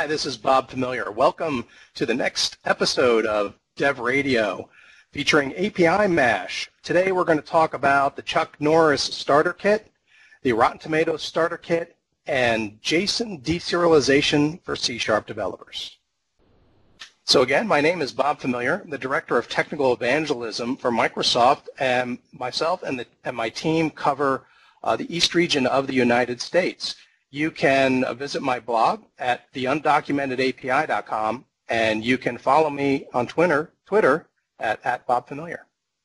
Hi, this is Bob Familiar. Welcome to the next episode of Dev Radio featuring API Mash. Today we're going to talk about the Chuck Norris Starter Kit, the Rotten Tomatoes Starter Kit, and JSON deserialization for C# developers. So again, my name is Bob Familiar, I'm the Director of Technical Evangelism for Microsoft, and myself and my team cover the East region of the United States. You can visit my blog at theundocumentedapi.com, and you can follow me on Twitter at BobFamiliar.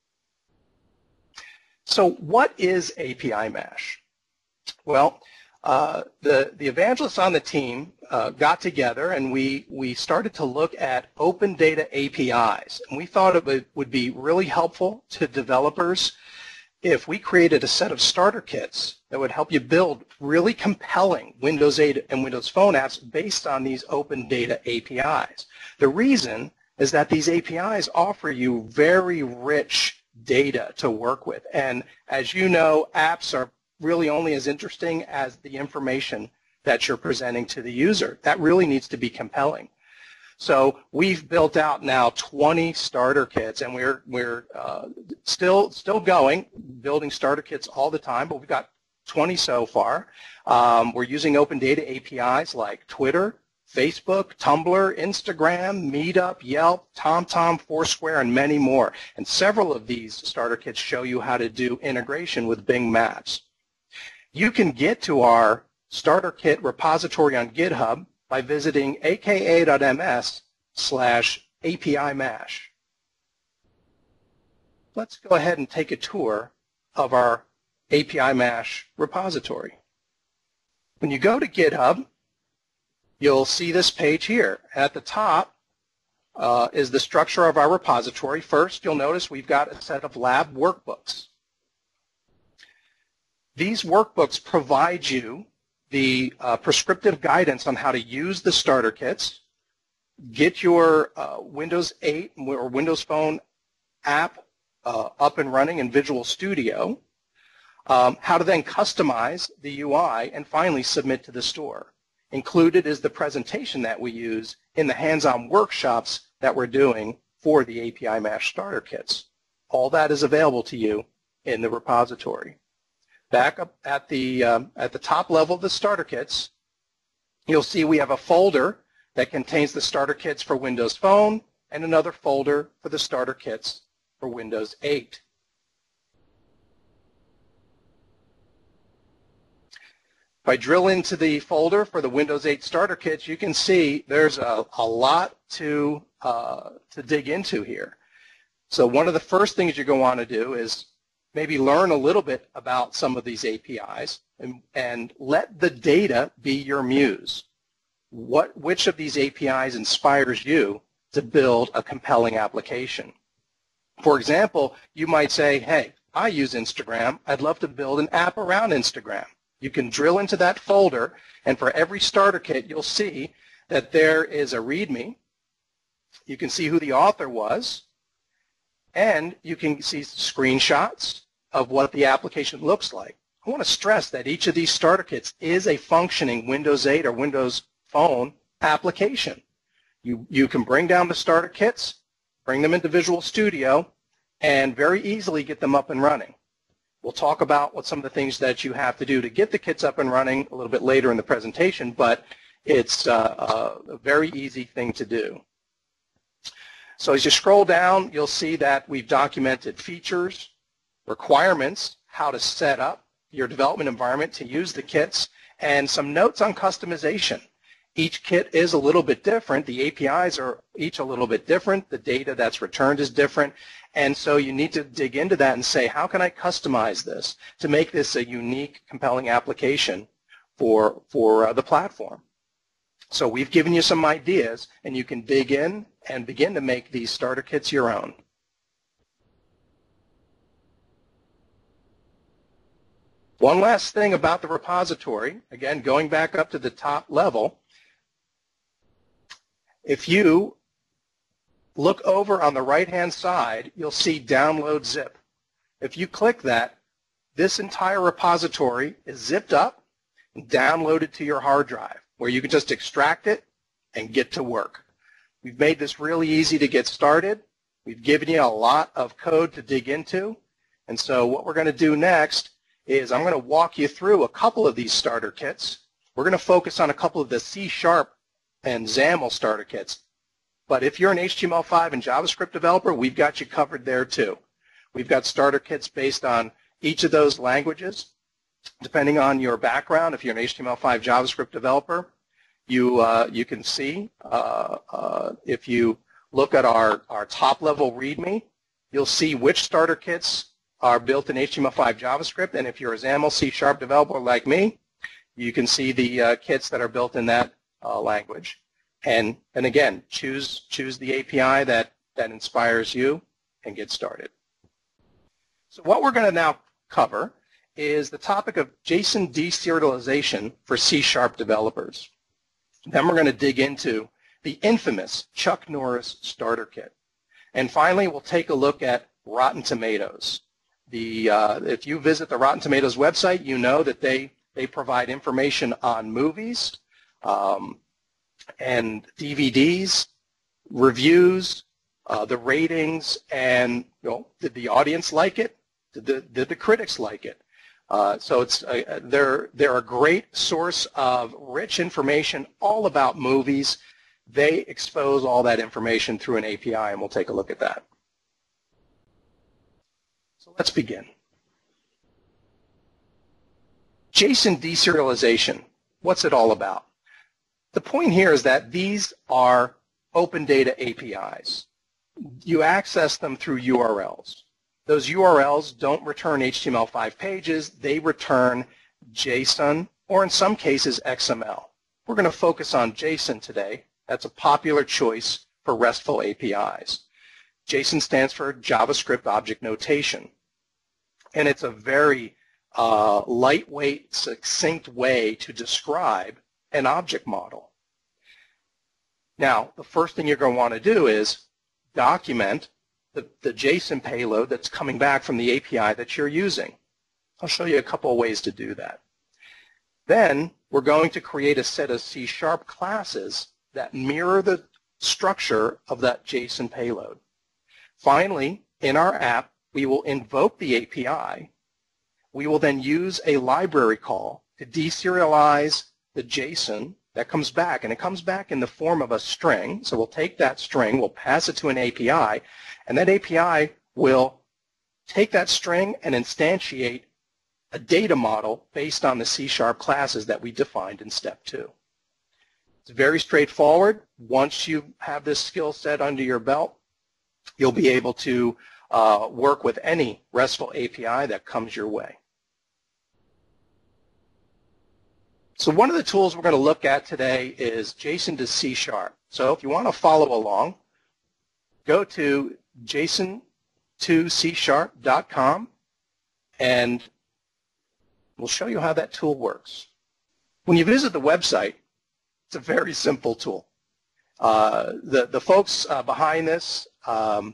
So what is API Mash? Well, the evangelists on the team got together and we started to look at open data APIs. And we thought it would be really helpful to developers if we created a set of starter kits that would help you build really compelling Windows 8 and Windows Phone apps based on these open data APIs. The reason is that these APIs offer you very rich data to work with. And as you know, apps are really only as interesting as the information that you're presenting to the user. That really needs to be compelling. So we've built out now 20 starter kits, and we're still going, building starter kits all the time, but we've got 20 so far. We're using open data APIs like Twitter, Facebook, Tumblr, Instagram, Meetup, Yelp, TomTom, Foursquare, and many more. And several of these starter kits show you how to do integration with Bing Maps. You can get to our starter kit repository on GitHub by visiting aka.ms/APIMash. Let's go ahead and take a tour of our API Mash repository. When you go to GitHub, you'll see this page here. At the top is the structure of our repository. First, you'll notice we've got a set of lab workbooks. These workbooks provide you the prescriptive guidance on how to use the starter kits, get your Windows 8 or Windows Phone app up and running in Visual Studio, how to then customize the UI, and finally submit to the store. Included is the presentation that we use in the hands-on workshops that we're doing for the API Mash starter kits. All that is available to you in the repository. Back up at the top level of the starter kits, you'll see we have a folder that contains the starter kits for Windows Phone and another folder for the starter kits for Windows 8. If I drill into the folder for the Windows 8 starter kits, you can see there's a lot to dig into here. So one of the first things you're going to want to do is maybe learn a little bit about some of these APIs and let the data be your muse. Which of these APIs inspires you to build a compelling application? For example, you might say, hey, I use Instagram. I'd love to build an app around Instagram. You can drill into that folder, and for every starter kit, you'll see that there is a README. You can see who the author was, and you can see screenshots of what the application looks like. I want to stress that each of these starter kits is a functioning Windows 8 or Windows Phone application. You can bring down the starter kits, bring them into Visual Studio, and very easily get them up and running. We'll talk about what some of the things that you have to do to get the kits up and running a little bit later in the presentation, but it's a very easy thing to do. So as you scroll down, you'll see that we've documented features, requirements, how to set up your development environment to use the kits, and some notes on customization. Each kit is a little bit different. The APIs are each a little bit different. The data that's returned is different. And so you need to dig into that and say, how can I customize this to make this a unique, compelling application for the platform? So we've given you some ideas, and you can dig in and begin to make these starter kits your own. One last thing about the repository, again, going back up to the top level, if you look over on the right-hand side, you'll see Download Zip. If you click that, this entire repository is zipped up and downloaded to your hard drive, where you can just extract it and get to work. We've made this really easy to get started. We've given you a lot of code to dig into. And so what we're going to do next is I'm going to walk you through a couple of these starter kits. We're going to focus on a couple of the C# and XAML starter kits. But if you're an HTML5 and JavaScript developer, we've got you covered there too. We've got starter kits based on each of those languages. Depending on your background, if you're an HTML5 JavaScript developer, you can see if you look at our top-level README, you'll see which starter kits are built in HTML5 JavaScript, and if you're a XAML C# developer like me, you can see the kits that are built in that language. And again, choose the API that inspires you and get started. So what we're going to now cover is the topic of JSON deserialization for C# developers. Then we're going to dig into the infamous Chuck Norris starter kit. And finally, we'll take a look at Rotten Tomatoes. If you visit the Rotten Tomatoes website, you know that they provide information on movies and DVDs, reviews, the ratings, and did the audience like it? Did the critics like it? So they're a great source of rich information all about movies. They expose all that information through an API, and we'll take a look at that. So let's begin. JSON deserialization, what's it all about? The point here is that these are open data APIs. You access them through URLs. Those URLs don't return HTML5 pages, they return JSON, or in some cases XML. We're going to focus on JSON today. That's a popular choice for RESTful APIs. JSON stands for JavaScript Object Notation, and it's a very lightweight, succinct way to describe an object model. Now, the first thing you're going to want to do is document the JSON payload that's coming back from the API that you're using. I'll show you a couple of ways to do that. Then we're going to create a set of C# classes that mirror the structure of that JSON payload. Finally, in our app, we will invoke the API. We will then use a library call to deserialize the JSON that comes back, and it comes back in the form of a string. So we'll take that string, we'll pass it to an API, and that API will take that string and instantiate a data model based on the C# classes that we defined in step 2. It's very straightforward. Once you have this skill set under your belt, you'll be able to work with any RESTful API that comes your way. So one of the tools we're going to look at today is JSON to C#. So if you want to follow along, go to JSON2C#.com and we'll show you how that tool works. When you visit the website, it's a very simple tool. The folks behind this are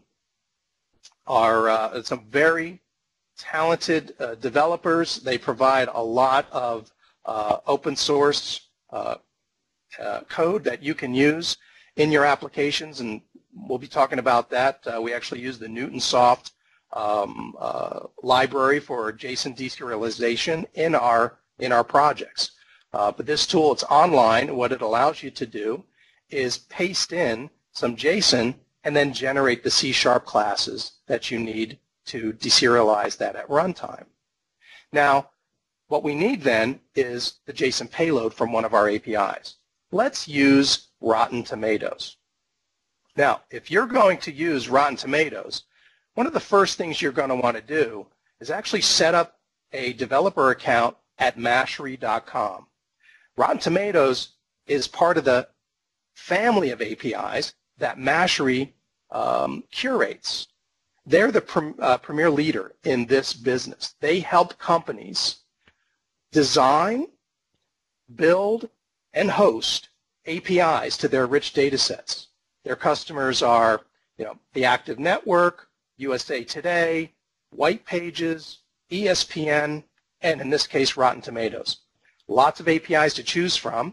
some very talented developers. They provide a lot of open source code that you can use in your applications, and we'll be talking about that. We actually use the Newtonsoft library for JSON deserialization in our projects. But this tool, it's online. What it allows you to do is paste in some JSON and then generate the C# classes that you need to deserialize that at runtime. Now, what we need then is the JSON payload from one of our APIs. Let's use Rotten Tomatoes. Now, if you're going to use Rotten Tomatoes, one of the first things you're going to want to do is actually set up a developer account at Mashery.com. Rotten Tomatoes is part of the family of APIs that Mashery curates. They're the premier leader in this business. They help companies design, build, and host APIs to their rich data sets. Their customers are, the Active Network, USA Today, White Pages, ESPN, and in this case, Rotten Tomatoes. Lots of APIs to choose from.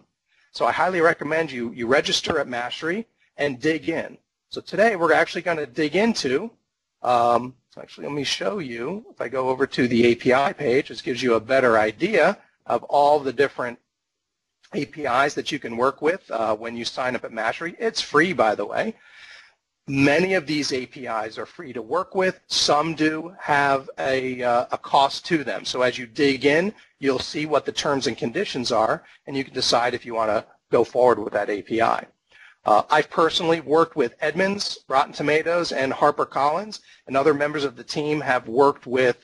So I highly recommend you register at Mastery and dig in. So today we're actually going to dig into, actually let me show you, if I go over to the API page, this gives you a better idea of all the different APIs that you can work with when you sign up at Mastery. It's free, by the way. Many of these APIs are free to work with. Some do have a cost to them. So as you dig in, you'll see what the terms and conditions are, and you can decide if you want to go forward with that API. I've personally worked with Edmunds, Rotten Tomatoes, and HarperCollins, and other members of the team have worked with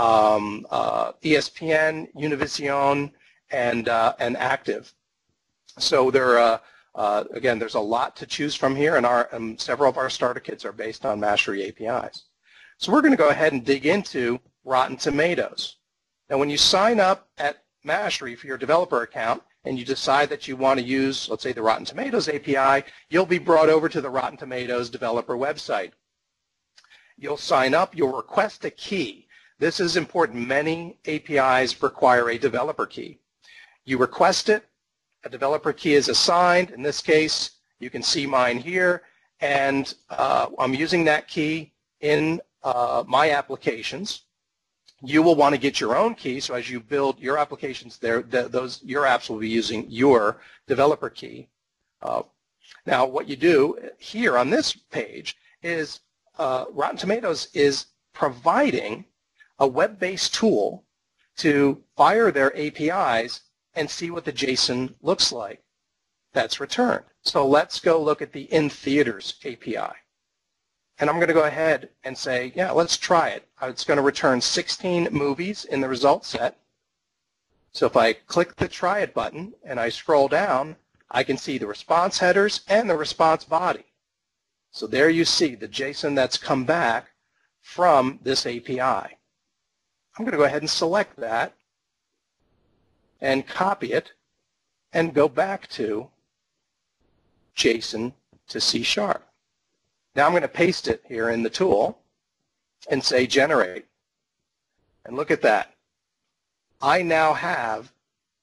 ESPN, Univision, and Active. So again, there's a lot to choose from here, and several of our starter kits are based on Mastery APIs. So we're going to go ahead and dig into Rotten Tomatoes. Now, when you sign up at Mastery for your developer account and you decide that you want to use, let's say, the Rotten Tomatoes API, you'll be brought over to the Rotten Tomatoes developer website. You'll sign up. You'll request a key. This is important. Many APIs require a developer key. You request it. A developer key is assigned. In this case, you can see mine here, and I'm using that key in my applications. You will want to get your own key, so as you build your applications there, your apps will be using your developer key. Now, what you do here on this page is Rotten Tomatoes is providing a web-based tool to fire their APIs and see what the JSON looks like that's returned. So let's go look at the In Theaters API. And I'm going to go ahead and say, yeah, let's try it. It's going to return 16 movies in the result set. So if I click the Try It button and I scroll down, I can see the response headers and the response body. So there you see the JSON that's come back from this API. I'm going to go ahead and select that and copy it and go back to JSON to C#. Now I'm going to paste it here in the tool and say generate. And look at that. I now have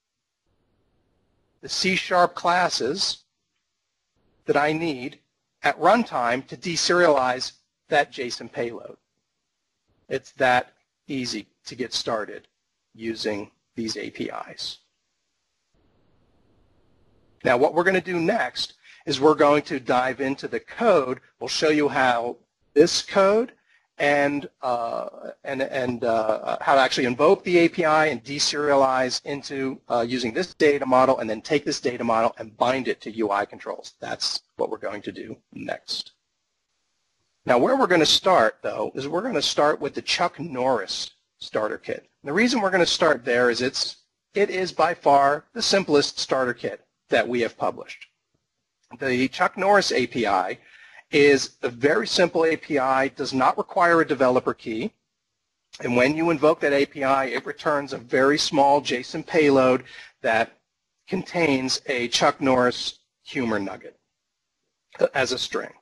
the C# classes that I need at runtime to deserialize that JSON payload. It's that easy to get started using these APIs. Now what we're going to do next is we're going to dive into the code. We'll show you how this code and how to actually invoke the API and deserialize into using this data model, and then take this data model and bind it to UI controls. That's what we're going to do next. Now where we're going to start, though, is we're going to start with the Chuck Norris starter kit. The reason we're going to start there is it is by far the simplest starter kit that we have published. The Chuck Norris API is a very simple API, does not require a developer key, and when you invoke that API, it returns a very small JSON payload that contains a Chuck Norris humor nugget as a string.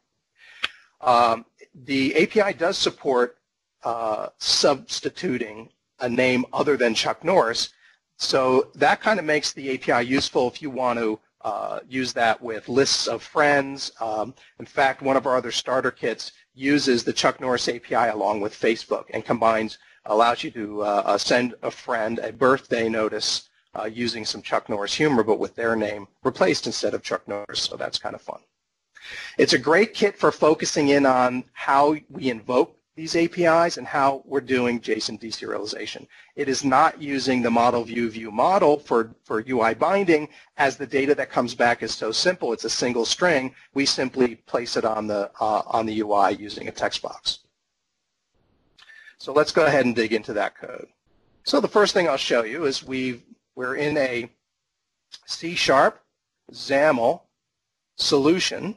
The API does support substituting a name other than Chuck Norris, so that kind of makes the API useful if you want to use that with lists of friends. In fact, one of our other starter kits uses the Chuck Norris API along with Facebook and allows you to send a friend a birthday notice using some Chuck Norris humor, but with their name replaced instead of Chuck Norris, so that's kind of fun. It's a great kit for focusing in on how we invoke these APIs and how we're doing JSON deserialization. It is not using the model view model for UI binding, as the data that comes back is so simple. It's a single string. We simply place it on the UI using a text box. So let's go ahead and dig into that code. So the first thing I'll show you is we're in a C# XAML solution.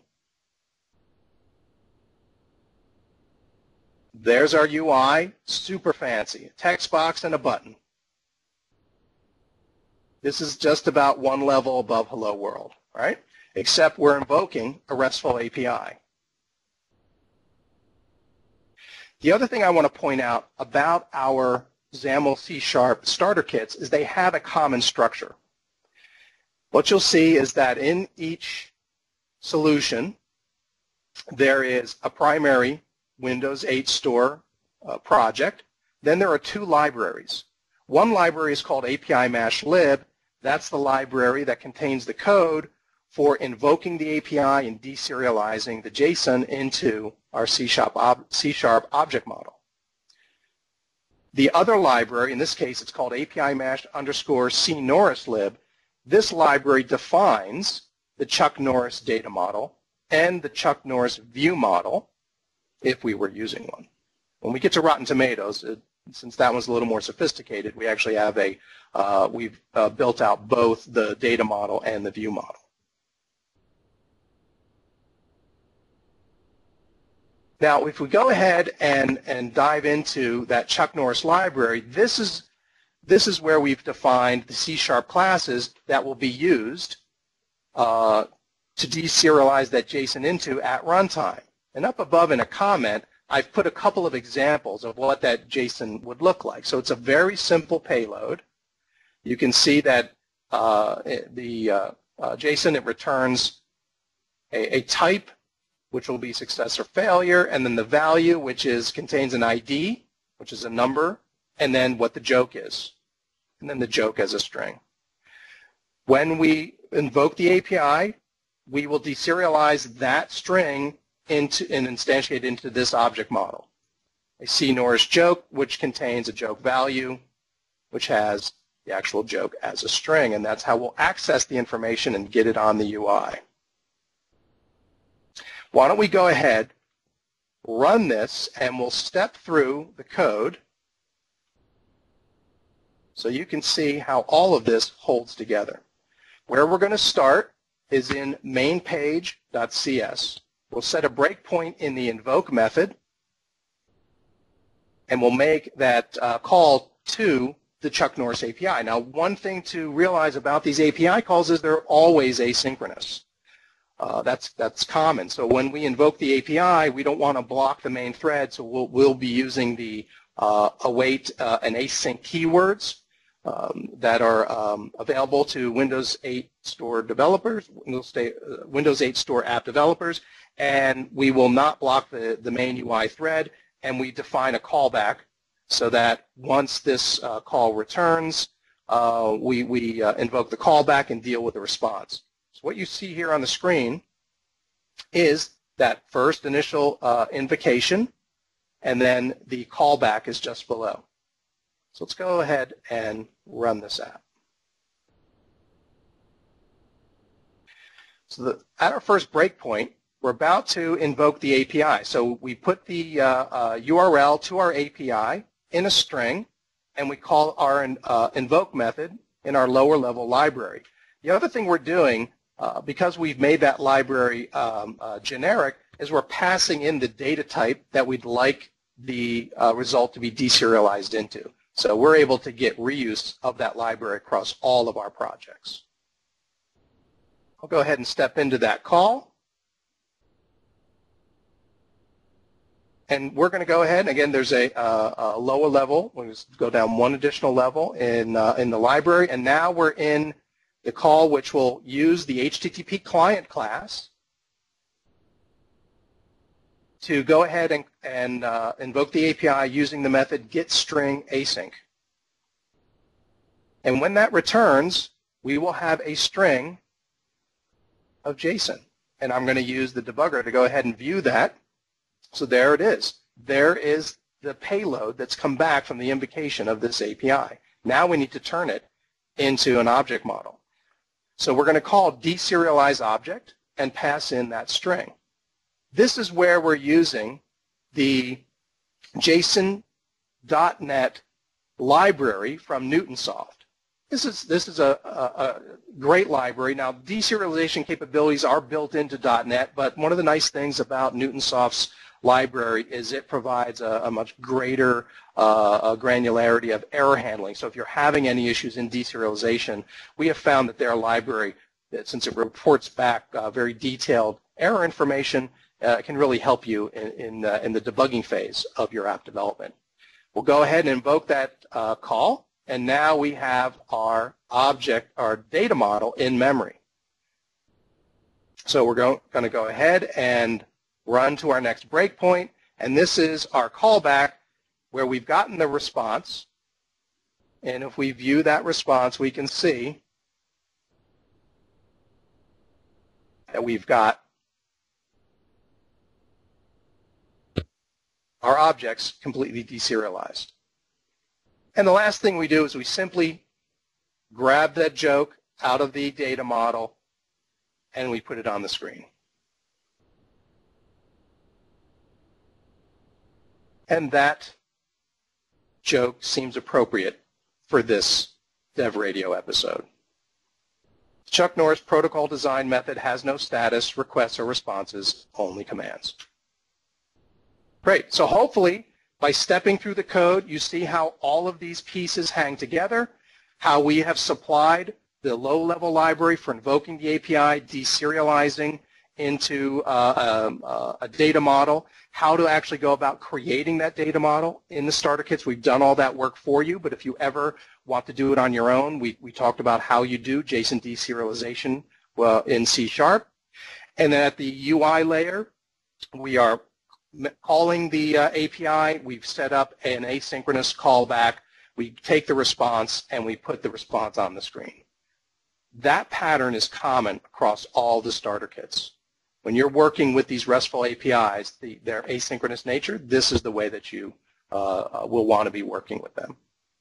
There's our UI, super fancy, a text box and a button. This is just about one level above Hello World, right? Except we're invoking a RESTful API. The other thing I want to point out about our XAML C# starter kits is they have a common structure. What you'll see is that in each solution, there is a primary Windows 8 Store project. Then there are two libraries. One library is called API Mash Lib. That's the library that contains the code for invoking the API and deserializing the JSON into our C# object model. The other library, in this case it's called API Mash _ C Norris Lib. This library defines the Chuck Norris data model and the Chuck Norris view model if we were using one. When we get to Rotten Tomatoes, since that one's a little more sophisticated, we actually have we've built out both the data model and the view model. Now, if we go ahead and dive into that Chuck Norris library, this is where we've defined the C# classes that will be used to deserialize that JSON into at runtime. And up above in a comment, I've put a couple of examples of what that JSON would look like. So it's a very simple payload. You can see that the JSON, it returns a type, which will be success or failure, and then the value, which contains an ID, which is a number, and then what the joke is, and then the joke as a string. When we invoke the API, we will deserialize that string and instantiate into this object model. A C Norris joke, which contains a joke value, which has the actual joke as a string, and that's how we'll access the information and get it on the UI. Why don't we go ahead, run this, and we'll step through the code so you can see how all of this holds together. Where we're going to start is in mainpage.cs. We'll set a breakpoint in the invoke method, and we'll make that call to the Chuck Norris API. Now, one thing to realize about these API calls is they're always asynchronous. That's common. So when we invoke the API, we don't want to block the main thread, so we'll be using the await and async keywords that are available to Windows 8 Store developers, Windows 8 Store app developers, and we will not block the main UI thread, and we define a callback so that once this call returns, we invoke the callback and deal with the response. So what you see here on the screen is that first initial invocation, and then the callback is just below. So let's go ahead and run this app. So at our first breakpoint, we're about to invoke the API. So we put the URL to our API in a string, and we call our invoke method in our lower level library. The other thing we're doing, because we've made that library generic, is we're passing in the data type that we'd like the result to be deserialized into. So we're able to get reuse of that library across all of our projects. I'll go ahead and step into that call. And we're going to go ahead, and again, there's a lower level. We'll just go down one additional level in the library, and now we're in the call which will use the HTTP client class to go ahead and invoke the API using the method getStringAsync. And when that returns, we will have a string of JSON. And I'm going to use the debugger to go ahead and view that. So there it is. There is the payload that's come back from the invocation of this API. Now we need to turn it into an object model. So we're going to call deserializeObject and pass in that string. This is where we're using the JSON.NET library from Newtonsoft. This is a great library. Now, deserialization capabilities are built into .NET, but one of the nice things about Newtonsoft's library is it provides a much greater granularity of error handling. So if you're having any issues in deserialization, we have found that their library, since it reports back very detailed error information, can really help you in the debugging phase of your app development. We'll go ahead and invoke that call, and now we have our object, our data model in memory. So we're going to go ahead and run to our next breakpoint, and this is our callback where we've gotten the response. And if we view that response, we can see that we've got our objects completely deserialized. And the last thing we do is we simply grab that joke out of the data model and we put it on the screen. And that joke seems appropriate for this Dev Radio episode. Chuck Norris protocol design method has no status, requests, or responses, only commands. Great. So hopefully, by stepping through the code, you see how all of these pieces hang together, how we have supplied the low-level library for invoking the API, deserializing into a data model, how to actually go about creating that data model in the starter kits. We've done all that work for you, but if you ever want to do it on your own, we talked about how you do JSON deserialization in C#. And then at the UI layer, we are calling the API. We've set up an asynchronous callback. We take the response and we put the response on the screen. That pattern is common across all the starter kits. When you're working with these RESTful APIs, their asynchronous nature, this is the way that you will want to be working with them.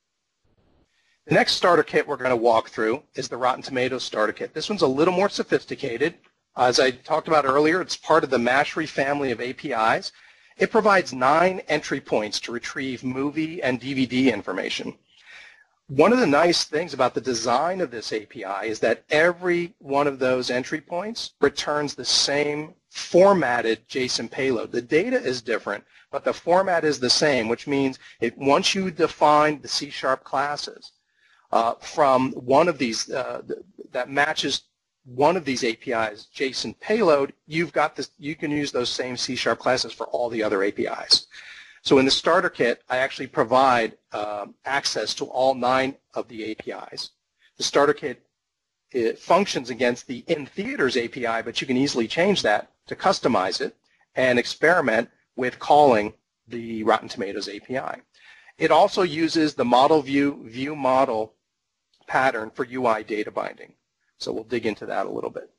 The next starter kit we're going to walk through is the Rotten Tomatoes starter kit. This one's a little more sophisticated. As I talked about earlier, it's part of the Mashry family of APIs. It provides 9 entry points to retrieve movie and DVD information. One of the nice things about the design of this API is that every one of those entry points returns the same formatted JSON payload. The data is different, but the format is the same, which means once you define the C# classes from one of these that matches one of these APIs JSON payload, you've got this. You can use those same C# classes for all the other APIs. So in the starter kit, I actually provide access to all 9 of the APIs. The starter kit, it functions against the in-theaters API, but you can easily change that to customize it and experiment with calling the Rotten Tomatoes API. It also uses the model view model pattern for UI data binding. So we'll dig into that a little bit.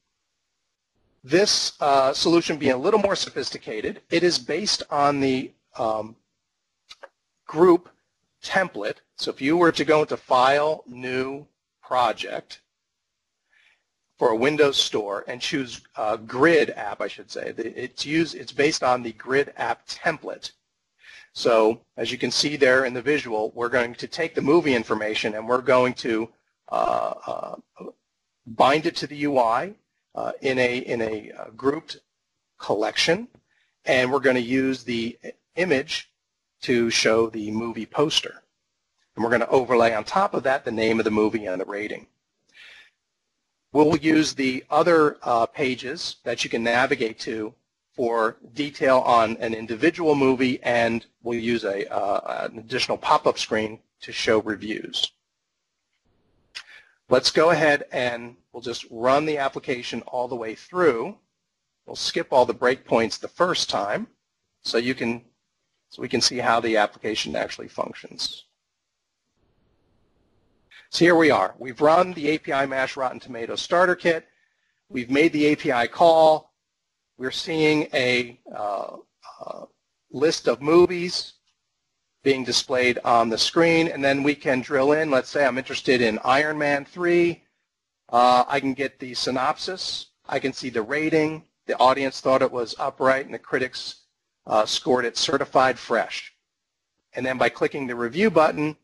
This solution being a little more sophisticated, it is based on the group template. So if you were to go into File, New, Project for a Windows store and choose Grid app, I should say, it's based on the Grid app template. So as you can see there in the visual, we're going to take the movie information and we're going to bind it to the UI in a grouped collection, and we're going to use the image to show the movie poster. And we're going to overlay on top of that the name of the movie and the rating. We'll use the other pages that you can navigate to for detail on an individual movie, and we'll use an additional pop-up screen to show reviews. Let's go ahead and we'll just run the application all the way through. We'll skip all the breakpoints the first time so we can see how the application actually functions. So here we are. We've run the API Mash Rotten Tomatoes starter kit. We've made the API call. We're seeing a list of movies being displayed on the screen, and then we can drill in. Let's say I'm interested in Iron Man 3. I can get the synopsis. I can see the rating. The audience thought it was upright, and the critics scored it certified fresh. And then by clicking the review button,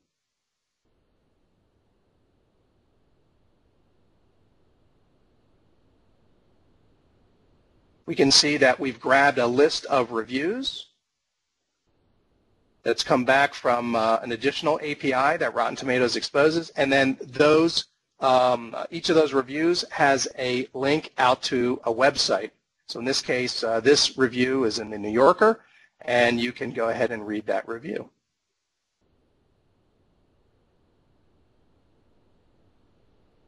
we can see that we've grabbed a list of reviews that's come back from an additional API that Rotten Tomatoes exposes, and then those each of those reviews has a link out to a website. So in this case, this review is in the New Yorker, and you can go ahead and read that review.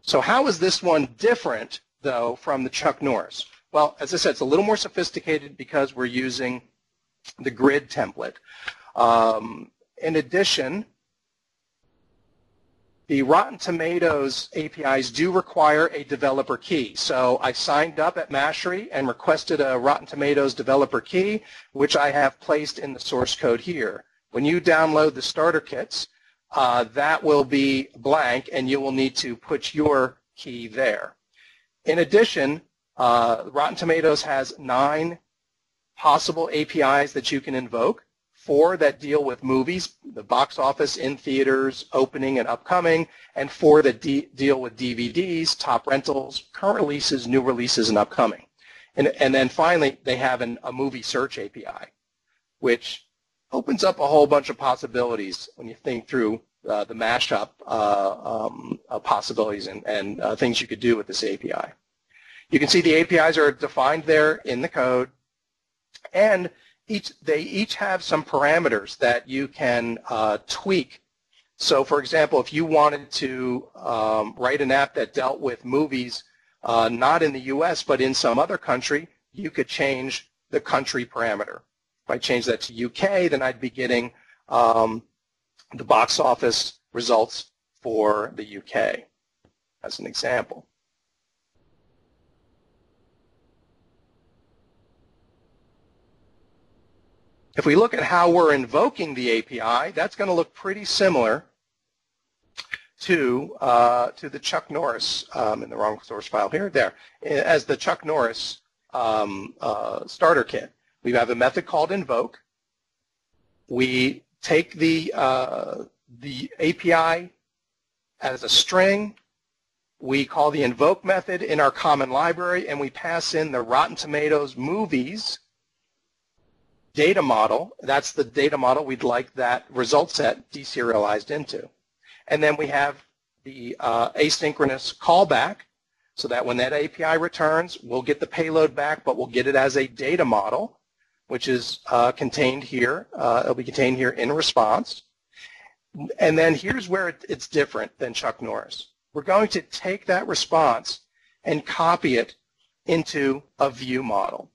So how is this one different, though, from the Chuck Norris? Well, as I said, it's a little more sophisticated because we're using the grid template. In addition, the Rotten Tomatoes APIs do require a developer key. So I signed up at Mashry and requested a Rotten Tomatoes developer key, which I have placed in the source code here. When you download the starter kits, that will be blank, and you will need to put your key there. In addition, Rotten Tomatoes has 9 possible APIs that you can invoke, 4 that deal with movies, the box office, in theaters, opening and upcoming, and 4 that deal with DVDs, top rentals, current releases, new releases, and upcoming. And then finally, they have a movie search API, which opens up a whole bunch of possibilities when you think through the mashup possibilities and things you could do with this API. You can see the APIs are defined there in the code, and they each have some parameters that you can tweak. So, for example, if you wanted to write an app that dealt with movies not in the U.S. but in some other country, you could change the country parameter. If I change that to UK, then I'd be getting the box office results for the UK, as an example. If we look at how we're invoking the API, that's going to look pretty similar to the Chuck Norris, in the wrong source file here, there, as the Chuck Norris starter kit. We have a method called invoke. We take the API as a string. We call the invoke method in our common library, and we pass in the Rotten Tomatoes movies data model. That's the data model we'd like that result set deserialized into. And then we have the asynchronous callback, so that when that API returns, we'll get the payload back, but we'll get it as a data model, which is contained here. It'll be contained here in response. And then here's where it's different than Chuck Norris. We're going to take that response and copy it into a view model.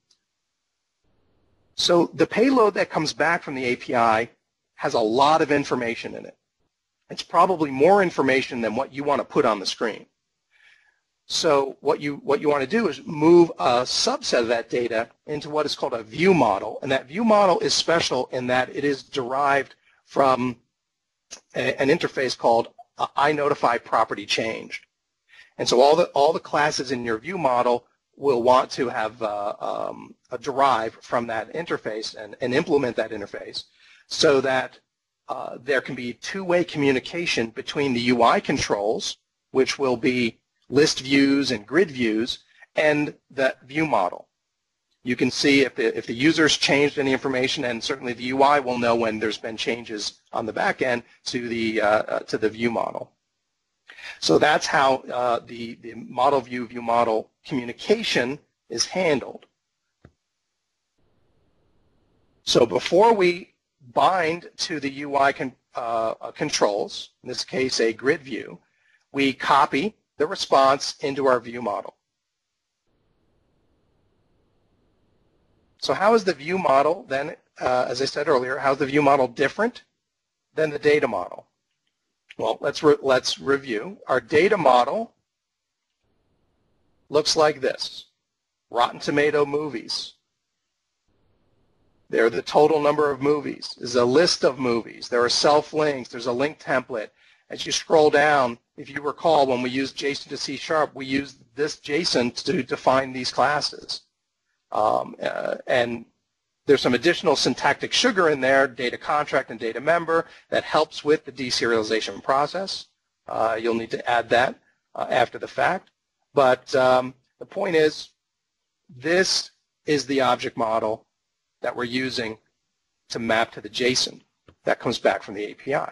So the payload that comes back from the API has a lot of information in it. It's probably more information than what you want to put on the screen. So what you want to do is move a subset of that data into what is called a view model, and that view model is special in that it is derived from an interface called iNotify property changed. And so all the classes in your view model will want to have derive from that interface and implement that interface so that there can be two-way communication between the UI controls, which will be list views and grid views, and that view model. You can see if the user's changed any information, and certainly the UI will know when there's been changes on the back end to the view model. So that's how the model view model communication is handled. So before we bind to the UI controls, in this case a grid view, we copy the response into our view model. So how is the view model then, as I said earlier, how is the view model different than the data model? Well, let's review. Our data model looks like this. Rotten Tomato movies. They're the total number of movies. There's a list of movies. There are self-links. There's a link template. As you scroll down, if you recall, when we used JSON to C#, we used this JSON to define these classes. And there's some additional syntactic sugar in there, data contract and data member, that helps with the deserialization process. You'll need to add that after the fact. But the point is, this is the object model that we're using to map to the JSON that comes back from the API.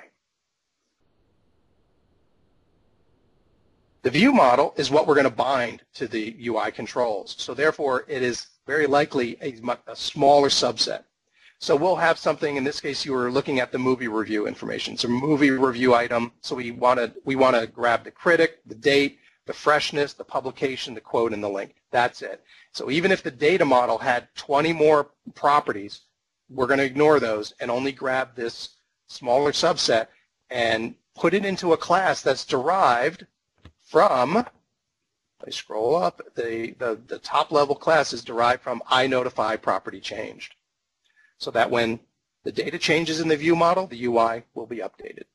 The view model is what we're going to bind to the UI controls. So therefore, it is very likely a smaller subset. So we'll have something, in this case you were looking at the movie review information. It's a movie review item, so we want to grab the critic, the date, the freshness, the publication, the quote, and the link. That's it. So even if the data model had 20 more properties, we're going to ignore those and only grab this smaller subset and put it into a class that's derived from, if I scroll up, the top level class is derived from iNotify property changed. So that when the data changes in the view model, the UI will be updated.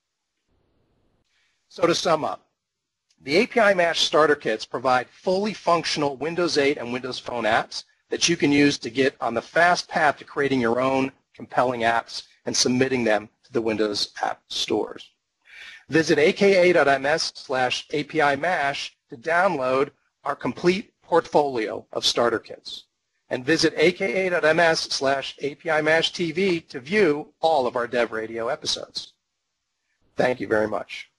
So to sum up, the API Mash starter kits provide fully functional Windows 8 and Windows Phone apps that you can use to get on the fast path to creating your own compelling apps and submitting them to the Windows App Stores. Visit aka.ms/API Mash to download our complete portfolio of starter kits. And visit aka.ms/API Mash TV to view all of our Dev Radio episodes. Thank you very much.